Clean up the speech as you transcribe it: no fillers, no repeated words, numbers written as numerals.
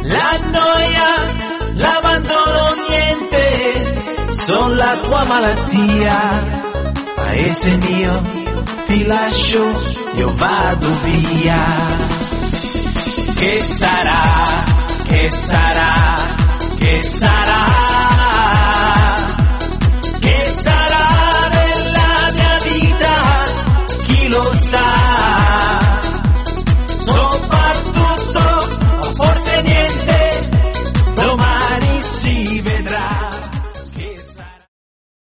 La noia, l'abbandono, niente, son la tua malattia. Paese mio, ti lascio, io vado via. Che sarà, che sarà?